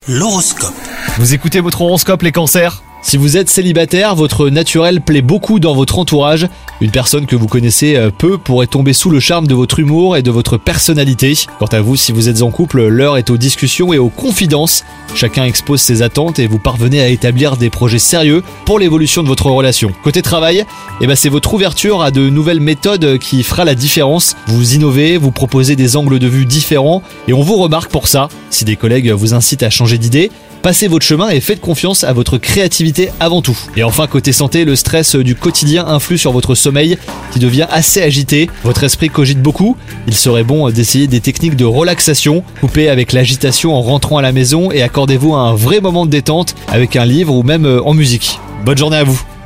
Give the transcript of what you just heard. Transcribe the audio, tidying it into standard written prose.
L'horoscope. Vous écoutez votre horoscope les cancers ? Si vous êtes célibataire, votre naturel plaît beaucoup dans votre entourage. Une personne que vous connaissez peu pourrait tomber sous le charme de votre humour et de votre personnalité. Quant à vous, si vous êtes en couple, l'heure est aux discussions et aux confidences. Chacun expose ses attentes et vous parvenez à établir des projets sérieux pour l'évolution de votre relation. Côté travail, c'est votre ouverture à de nouvelles méthodes qui fera la différence. Vous innovez, vous proposez des angles de vue différents et on vous remarque pour ça. Si des collègues vous incitent à changer d'idée, passez votre chemin et faites confiance à votre créativité avant tout. Et enfin, côté santé, le stress du quotidien influe sur votre sommeil qui devient assez agité. Votre esprit cogite beaucoup. Il serait bon d'essayer des techniques de relaxation. Coupez avec l'agitation en rentrant à la maison et accordez-vous un vrai moment de détente avec un livre ou même en musique. Bonne journée à vous.